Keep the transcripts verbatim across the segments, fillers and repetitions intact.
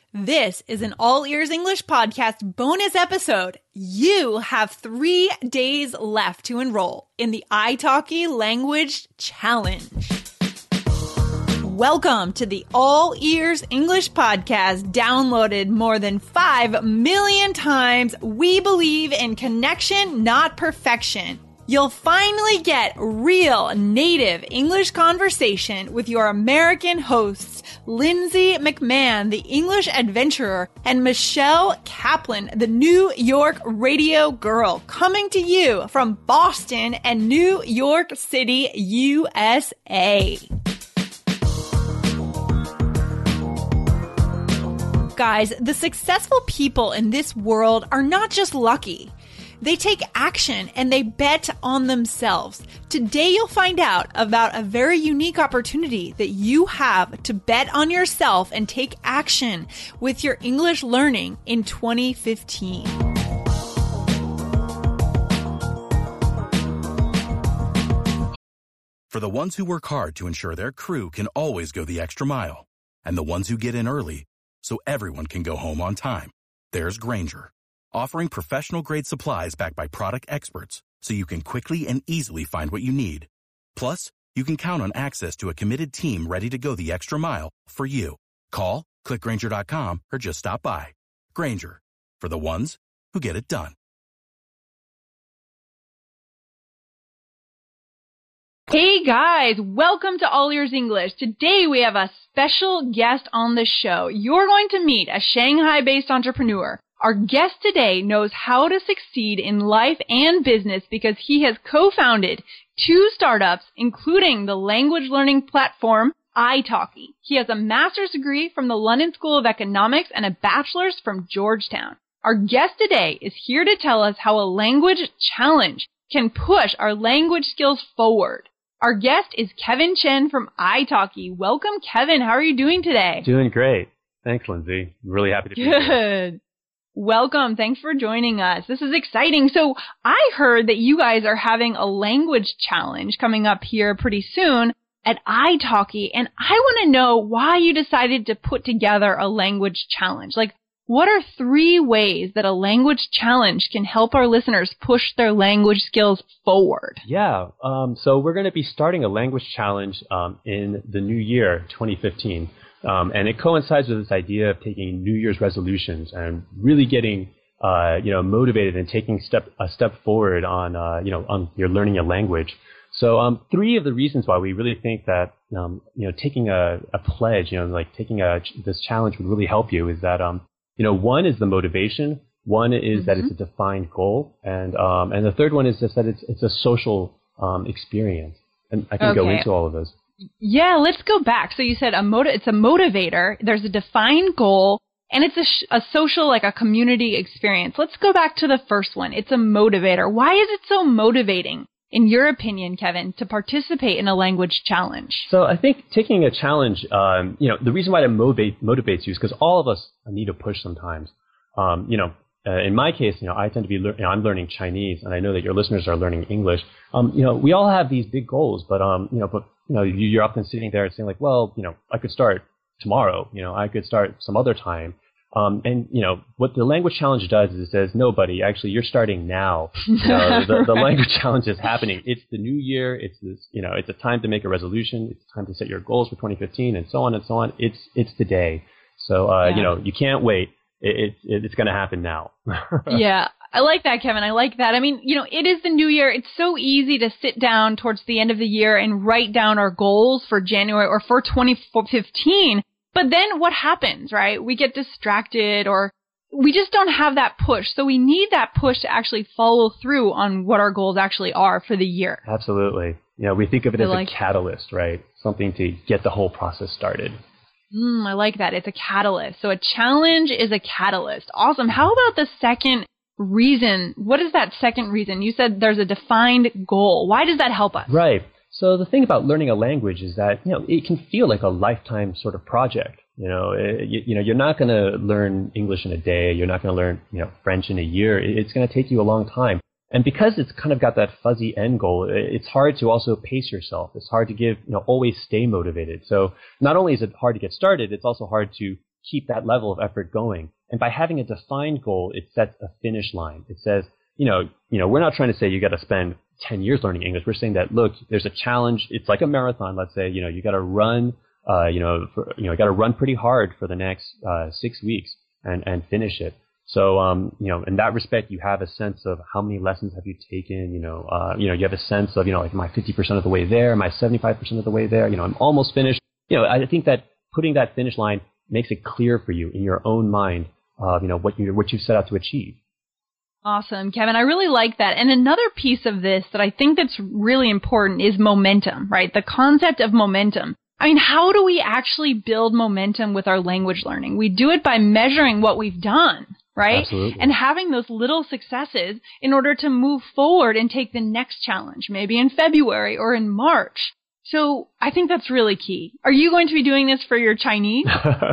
This is an All Ears English Podcast bonus episode. You have three days left to enroll in the italki Language Challenge. Welcome to the All Ears English Podcast, downloaded more than five million times. We believe in connection, not perfection. You'll finally get real native English conversation with your American hosts, Lindsay McMahon, the English adventurer, and Michelle Kaplan, the New York radio girl, coming to you from Boston and New York City, U S A. Guys, the successful people in this world are not just lucky. They take action and they bet on themselves. Today you'll find out about a very unique opportunity that you have to bet on yourself and take action with your English learning in twenty fifteen. For the ones who work hard to ensure their crew can always go the extra mile, and the ones who get in early so everyone can go home on time, there's Grainger, offering professional-grade supplies backed by product experts so you can quickly and easily find what you need. Plus, you can count on access to a committed team ready to go the extra mile for you. Call, click Grainger dot com, or just stop by. Grainger, for the ones who get it done. Hey guys, welcome to All Ears English. Today we have a special guest on the show. You're going to meet a Shanghai-based entrepreneur. Our guest today knows how to succeed in life and business because he has co-founded two startups, including the language learning platform italki. He has a master's degree from the London School of Economics and a bachelor's from Georgetown. Our guest today is here to tell us how a language challenge can push our language skills forward. Our guest is Kevin Chen from italki. Welcome, Kevin. How are you doing today? Doing great. Thanks, Lindsay. I'm really happy to be here. Good. Welcome. Thanks for joining us. This is exciting. So I heard that you guys are having a language challenge coming up here pretty soon at italki, and I want to know why you decided to put together a language challenge. Like, what are three ways that a language challenge can help our listeners push their language skills forward? Yeah. Um, so we're going to be starting a language challenge um, in the new year, twenty fifteen. Um, and it coincides with this idea of taking New Year's resolutions and really getting, uh, you know, motivated and taking step a step forward on, uh, you know, on your learning a language. So um, three of the reasons why we really think that, um, you know, taking a, a pledge, you know, like taking a this challenge would really help you is that, um, you know, one is the motivation, one is mm-hmm. that it's a defined goal, and um, and the third one is just that it's it's a social um, experience. And I can okay. go into all of those. Yeah, let's go back. So you said a motiv- it's a motivator, there's a defined goal, and it's a, sh- a social, like a community experience. Let's go back to the first one. It's a motivator. Why is it so motivating, in your opinion, Kevin, to participate in a language challenge? So I think taking a challenge, um, you know, the reason why it motivate, motivates you is because all of us need a push sometimes. Um, you know, uh, in my case, you know, I tend to be, lear- you know, I'm learning Chinese, and I know that your listeners are learning English. Um, you know, we all have these big goals, but, um, you know, but, you know, you're often sitting there saying like, well, you know, I could start tomorrow, you know, I could start some other time. Um, and, you know, what the language challenge does is it says, no, buddy, actually, you're starting now. You know, the, the language challenge is happening. It's the new year. It's this, you know, it's a time to make a resolution. It's time to set your goals for twenty fifteen and so on and so on. It's, it's today. So, uh, yeah. you know, you can't wait. It, it, it's going to happen now. Yeah. I like that, Kevin. I like that. I mean, you know, it is the new year. It's so easy to sit down towards the end of the year and write down our goals for January or for twenty fifteen. But then what happens, right? We get distracted or we just don't have that push. So we need that push to actually follow through on what our goals actually are for the year. Absolutely. You know, we think of it I as like a catalyst, right? Something to get the whole process started. Mm, I like that. It's a catalyst. So a challenge is a catalyst. Awesome. How about the second reason? What is that second reason? You said there's a defined goal. Why does that help us? Right. So the thing about learning a language is that, you know, it can feel like a lifetime sort of project. You know, it, you, you know, you're not going to learn English in a day. You're not going to learn, you know, French in a year. It's going to take you a long time. And because it's kind of got that fuzzy end goal, it's hard to also pace yourself. It's hard to give, you know, always stay motivated. So not only is it hard to get started, it's also hard to keep that level of effort going. And by having a defined goal, it sets a finish line. It says, you know, you know, we're not trying to say you got to spend ten years learning English. We're saying that, look, there's a challenge. It's like a marathon. Let's say, you know, you got to run, uh, you know, for, you know, you got to run pretty hard for the next uh, six weeks and, and finish it. So, um, you know, in that respect, you have a sense of how many lessons have you taken. You know, uh, you know, you have a sense of, you know, like, am I fifty percent of the way there? Am I seventy-five percent of the way there? You know, I'm almost finished. You know, I think that putting that finish line makes it clear for you in your own mind, uh, you know, what you what you set out to achieve. Awesome, Kevin. I really like that. And another piece of this that I think that's really important is momentum, right? The concept of momentum. I mean, how do we actually build momentum with our language learning? We do it by measuring what we've done, right? Absolutely. And having those little successes in order to move forward and take the next challenge, maybe in February or in March. So I think that's really key. Are you going to be doing this for your Chinese?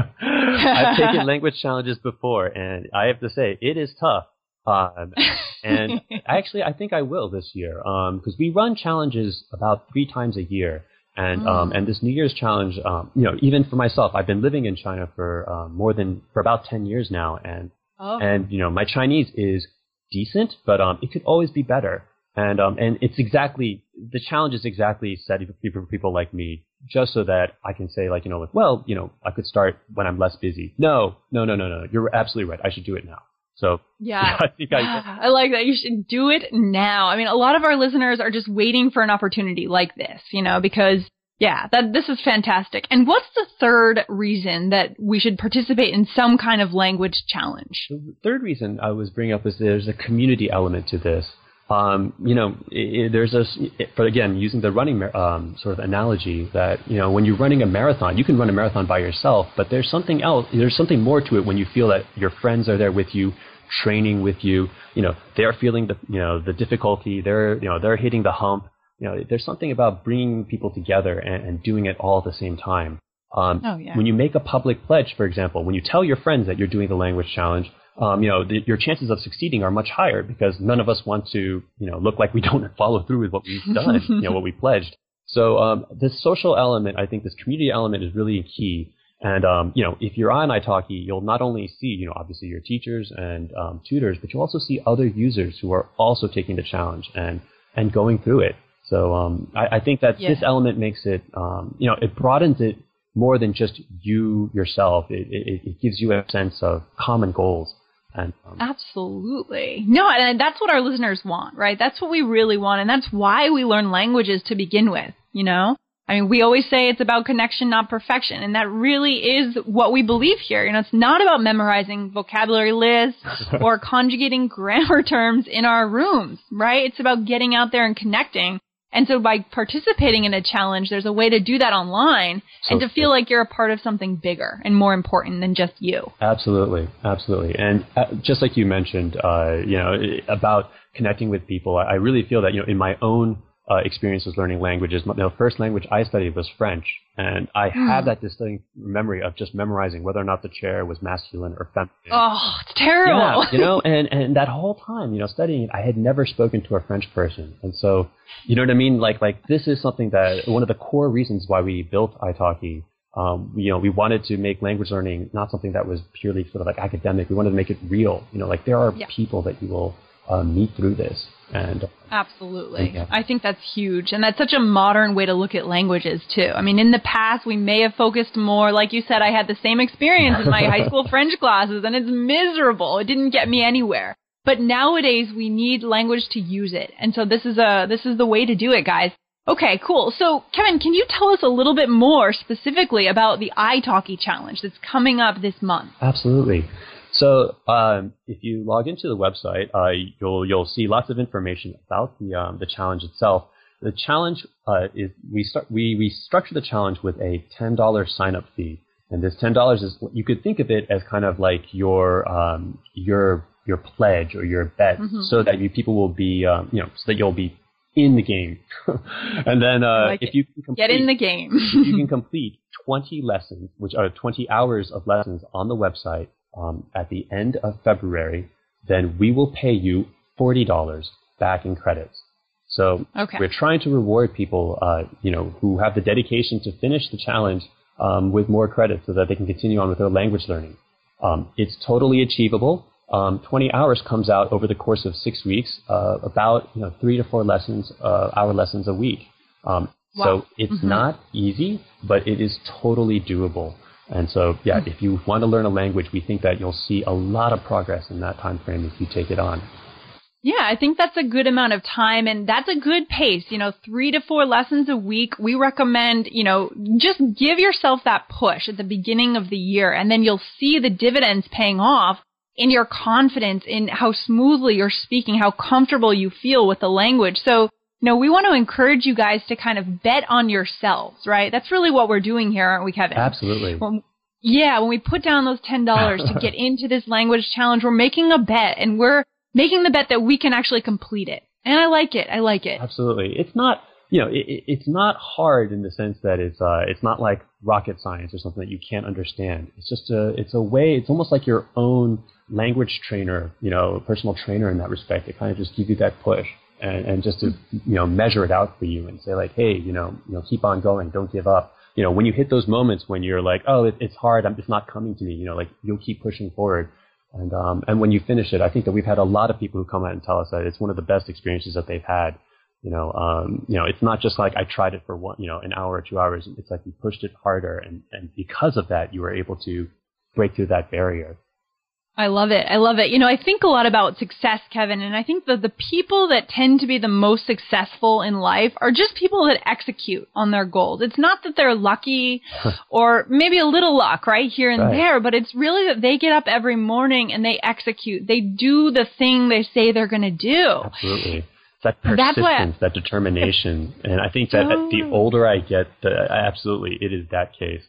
I've taken language challenges before, and I have to say, it is tough. Um, and actually, I think I will this year, um, because we run challenges about three times a year. And, mm. um, and this New Year's challenge, um, you know, even for myself, I've been living in China for, um, more than, for about ten years now. And, oh. and, you know, my Chinese is decent, but, um, it could always be better. And, um, and it's exactly, the challenge is exactly set for people like me, just so that I can say, like, you know, like, well, you know, I could start when I'm less busy. No, no, no, no, no. You're absolutely right. I should do it now. So, yeah, yeah I think I, yeah, I like that. You should do it now. I mean, a lot of our listeners are just waiting for an opportunity like this, you know, because, yeah, that this is fantastic. And what's the third reason that we should participate in some kind of language challenge? The third reason I was bringing up is there's a community element to this. Um, you know, it, it, there's a, it, but again, using the running um, sort of analogy that, you know, when you're running a marathon, you can run a marathon by yourself, but there's something else, there's something more to it when you feel that your friends are there with you, training with you, you know, they're feeling the, you know, the difficulty, they're, you know, they're hitting the hump. You know, there's something about bringing people together and, and doing it all at the same time. Um, oh, yeah. When you make a public pledge, for example, when you tell your friends that you're doing the language challenge, um, you know, the, your chances of succeeding are much higher because none of us want to, you know, look like we don't follow through with what we've done, you know, what we pledged. So um, this social element, I think this community element is really key. And, um, you know, if you're on italki, you'll not only see, you know, obviously your teachers and um, tutors, but you'll also see other users who are also taking the challenge and, and going through it. So um, I, I think that yeah. this element makes it, um, you know, it broadens it more than just you yourself. It, it, it gives you a sense of common goals. And, um, Absolutely. No, and that's what our listeners want, right? That's what we really want. And that's why we learn languages to begin with, you know? I mean, we always say it's about connection, not perfection. And that really is what we believe here. You know, it's not about memorizing vocabulary lists or conjugating grammar terms in our rooms, right? It's about getting out there and connecting. And so by participating in a challenge, there's a way to do that online so, and to feel like you're a part of something bigger and more important than just you. Absolutely. Absolutely. And uh, just like you mentioned, uh, you know, about connecting with people, I really feel that, you know, in my own Uh, experiences learning languages. The first language I studied was French, and I mm. have that distinct memory of just memorizing whether or not the chair was masculine or feminine. Oh, it's terrible. Yeah, you know, and, and that whole time, you know, studying it, I had never spoken to a French person. And so, you know what I mean? Like, like this is something that, one of the core reasons why we built italki, um, you know, we wanted to make language learning not something that was purely sort of like academic. We wanted to make it real. You know, like there are yeah. people that you will uh, meet through this. And absolutely. Yeah. I think that's huge. And that's such a modern way to look at languages, too. I mean, in the past, we may have focused more, like you said, I had the same experience in my high school French classes, and it's miserable. It didn't get me anywhere. But nowadays, we need language to use it. And so this is a this is the way to do it, guys. Okay, cool. So, Kevin, can you tell us a little bit more specifically about the italki challenge that's coming up this month? Absolutely. So um, if you log into the website, uh, you'll you'll see lots of information about the um, the challenge itself. The challenge uh, is we start we we structure the challenge with a ten dollars sign up fee, and this ten dollars is you could think of it as kind of like your um, your your pledge or your bet, mm-hmm. so that you people will be um, you know so that you'll be in the game, and then uh, like if you can complete, get in the game, if you can complete twenty lessons, which are twenty hours of lessons on the website. Um, at the end of February, then we will pay you forty dollars back in credits. So okay. we're trying to reward people, uh, you know, who have the dedication to finish the challenge um, with more credit so that they can continue on with their language learning. Um, it's totally achievable. Um, twenty hours comes out over the course of six weeks, uh, about you know three to four lessons, uh, hour lessons a week. Um, wow. So it's mm-hmm. not easy, but it is totally doable. And so, yeah, mm-hmm. if you want to learn a language, we think that you'll see a lot of progress in that time frame if you take it on. Yeah, I think that's a good amount of time, and that's a good pace. You know, three to four lessons a week. We recommend, you know, just give yourself that push at the beginning of the year, and then you'll see the dividends paying off in your confidence, in how smoothly you're speaking, how comfortable you feel with the language. So, you know, we want to encourage you guys to kind of bet on yourselves, right? That's really what we're doing here, aren't we, Kevin? Absolutely. When, yeah, when we put down those ten dollars to get into this language challenge, we're making a bet, and we're making the bet that we can actually complete it. And I like it. I like it. Absolutely. It's not, you know, it, it's not hard in the sense that it's, uh, it's not like rocket science or something that you can't understand. It's just a, it's a way, it's almost like your own language trainer, you know, personal trainer in that respect. It kind of just gives you that push and, and just to, you know, measure it out for you and say like, hey, you know, you know, keep on going. Don't give up. You know, when you hit those moments when you're like, oh, it, it's hard. I'm, it's not coming to me, you know, like you'll keep pushing forward. And um, and when you finish it, I think that we've had a lot of people who come out and tell us that it's one of the best experiences that they've had. You know, um, you know, it's not just like I tried it for one, you know, an hour or two hours. It's like you pushed it harder, and, and because of that, you were able to break through that barrier. I love it. I love it. You know, I think a lot about success, Kevin, and I think that the people that tend to be the most successful in life are just people that execute on their goals. It's not that they're lucky or maybe a little luck, right, here and right. there, but it's really that they get up every morning and they execute. They do the thing they say they're going to do. Absolutely. That persistence, that determination. And I think that totally. The older I get, the, absolutely, it is that case.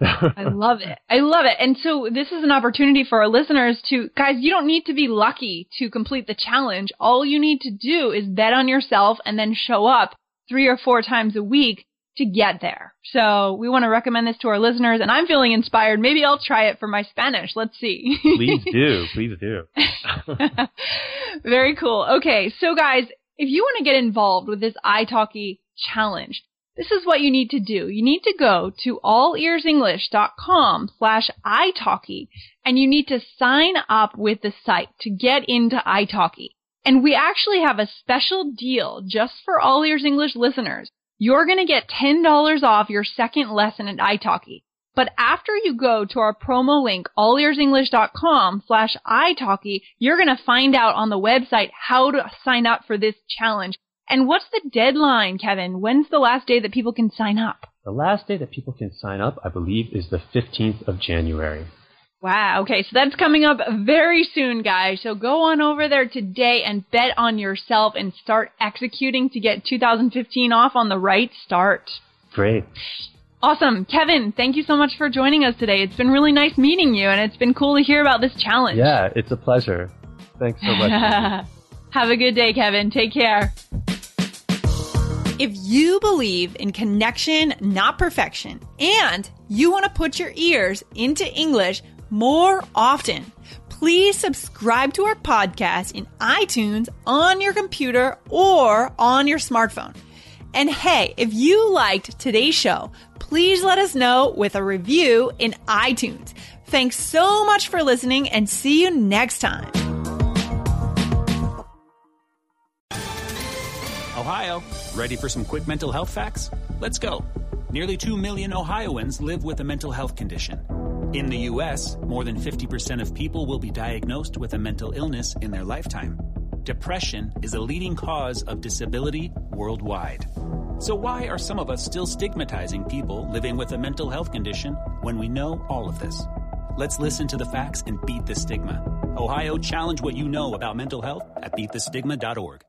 I love it. I love it. And so this is an opportunity for our listeners to, guys, you don't need to be lucky to complete the challenge. All you need to do is bet on yourself and then show up three or four times a week to get there. So we want to recommend this to our listeners, and I'm feeling inspired. Maybe I'll try it for my Spanish. Let's see. Please do. Please do. Very cool. Okay. So guys, if you want to get involved with this italki challenge, this is what you need to do. You need to go to allearsenglish.com slash italki, and you need to sign up with the site to get into italki. And we actually have a special deal just for All Ears English listeners. You're going to get ten dollars off your second lesson at italki. But after you go to our promo link, allearsenglish.com slash italki, you're going to find out on the website how to sign up for this challenge. And what's the deadline, Kevin? When's the last day that people can sign up? The last day that people can sign up, I believe, is the fifteenth of January. Wow. Okay. So that's coming up very soon, guys. So go on over there today and bet on yourself and start executing to get two thousand fifteen off on the right start. Great. Awesome. Kevin, thank you so much for joining us today. It's been really nice meeting you, and it's been cool to hear about this challenge. Yeah, it's a pleasure. Thanks so much. Have a good day, Kevin. Take care. If you believe in connection, not perfection, and you want to put your ears into English more often, please subscribe to our podcast in iTunes on your computer or on your smartphone. And hey, if you liked today's show, please let us know with a review in iTunes. Thanks so much for listening, and see you next time. Ohio, ready for some quick mental health facts? Let's go. Nearly two million Ohioans live with a mental health condition. In the U S, more than fifty percent of people will be diagnosed with a mental illness in their lifetime. Depression is a leading cause of disability worldwide. So why are some of us still stigmatizing people living with a mental health condition when we know all of this? Let's listen to the facts and beat the stigma. Ohio, challenge what you know about mental health at beat the stigma dot org.